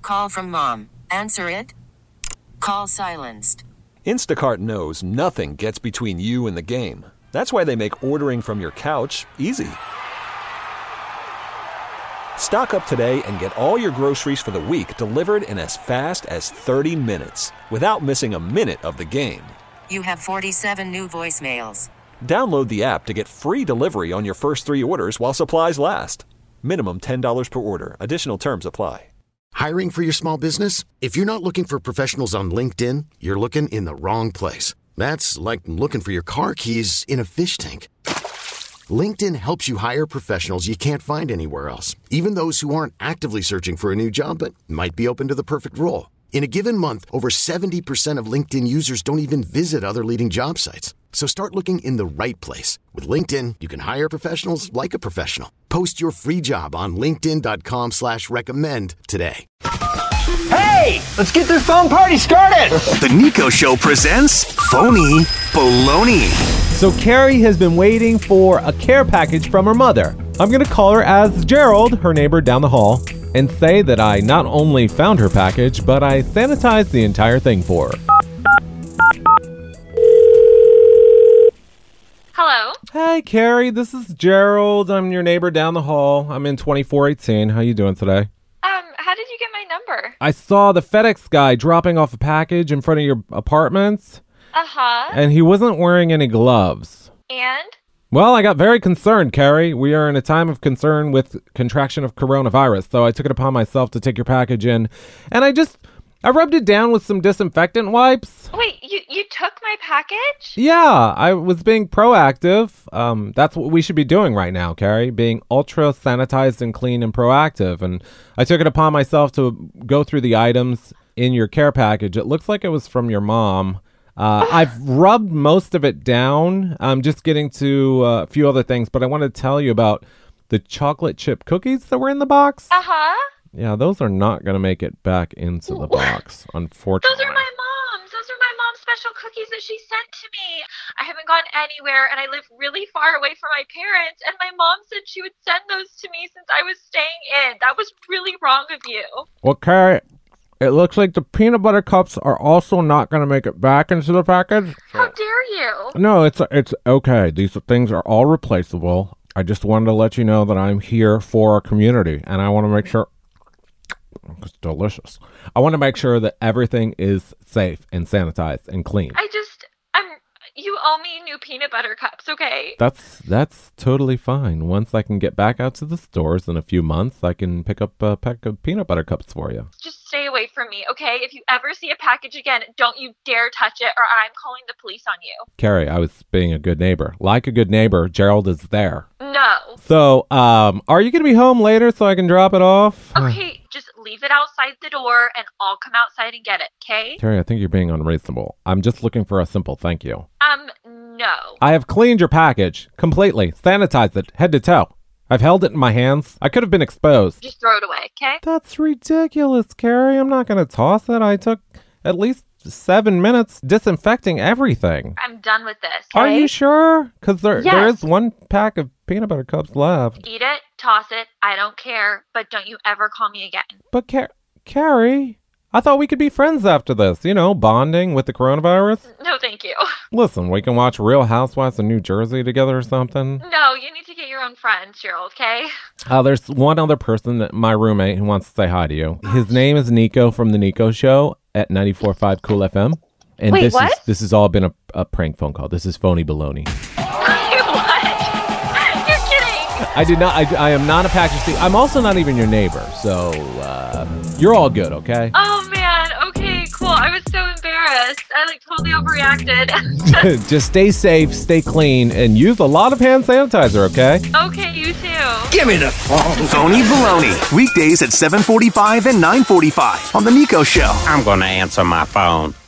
call from mom. Answer it. Call silenced. Instacart knows nothing gets between you and the game. That's why they make ordering from your couch easy. Stock up today and get all your groceries for the week delivered in as fast as 30 minutes without missing a minute of the game. You have 47 new voicemails. Download the app to get free delivery on your first 3 orders while supplies last. Minimum $10 per order. Additional terms apply. Hiring for your small business? If you're not looking for professionals on LinkedIn, you're looking in the wrong place. That's like looking for your car keys in a fish tank. LinkedIn helps you hire professionals you can't find anywhere else, even those who aren't actively searching for a new job but might be open to the perfect role. In a given month, over 70% of LinkedIn users don't even visit other leading job sites. So start looking in the right place. With LinkedIn, you can hire professionals like a professional. Post your free job on linkedin.com/recommend today. Hey, let's get this phone party started. The Nico Show presents Phony Baloney. So Carrie has been waiting for a care package from her mother. I'm going to call her as Gerald, her neighbor down the hall, and say that I not only found her package, but I sanitized the entire thing for her. Hello? Hey, Carrie, this is Gerald. I'm your neighbor down the hall. I'm in 2418. How you doing today? How did you get my number? I saw the FedEx guy dropping off a package in front of your apartment. Uh-huh. And he wasn't wearing any gloves. And? Well, I got very concerned, Carrie. We are in a time of concern with contraction of coronavirus, so I took it upon myself to take your package in. And I rubbed it down with some disinfectant wipes. Wait, you took my package? Yeah, I was being proactive. That's what we should be doing right now, Carrie, being ultra sanitized and clean and proactive. And I took it upon myself to go through the items in your care package. It looks like it was from your mom. I've rubbed most of it down. I'm just getting to a few other things, but I want to tell you about the chocolate chip cookies that were in the box. Uh-huh. Yeah, those are not going to make it back into the box, unfortunately. Those are my mom's. Those are my mom's special cookies that she sent to me. I haven't gone anywhere, and I live really far away from my parents, and my mom said she would send those to me since I was staying in. That was really wrong of you. Well, Carrie, it looks like the peanut butter cups are also not going to make it back into the package. How dare you? No, it's okay. These things are all replaceable. I just wanted to let you know that I'm here for our community, and I want to make sure... It's delicious. I want to make sure that everything is safe and sanitized and clean. You owe me new peanut butter cups, okay? That's totally fine. Once I can get back out to the stores in a few months, I can pick up a pack of peanut butter cups for you. Just stay away from me, okay? If you ever see a package again, don't you dare touch it or I'm calling the police on you. Carrie, I was being a good neighbor. Like a good neighbor, Gerald is there. No. So, are you going to be home later so I can drop it off? Okay, just leave it outside the door and I'll come outside and get it, okay? Carrie, I think you're being unreasonable. I'm just looking for a simple thank you. No. I have cleaned your package completely, sanitized it head to toe. I've held it in my hands. I could have been exposed. Just throw it away, okay? That's ridiculous, Carrie. I'm not going to toss it. I took at least 7 minutes disinfecting everything. I'm done with this, okay? Are you sure? Because there Yes. is one pack of peanut butter cups left. Eat it, toss it, I don't care, but don't you ever call me again. But Carrie, I thought we could be friends after this. You know, bonding with the coronavirus. No, thank you. Listen, we can watch Real Housewives of New Jersey together or something. No, you need to get your own friends, Gerald, okay? There's one other person, my roommate, who wants to say hi to you. His name is Nico from The Nico Show at 94.5 Cool FM. And Wait, what? This has all been a prank phone call. This is Phony Baloney. What? You're kidding. I did not. I am not a package thief. I'm also not even your neighbor. So you're all good, okay? Oh, man. Okay, cool. I was so embarrassed. I totally overreacted. Just stay safe, stay clean, and use a lot of hand sanitizer, okay? Okay, you too. Give me the phone. Phony Baloney. Weekdays at 7:45 and 9:45 on The Nico Show. I'm going to answer my phone.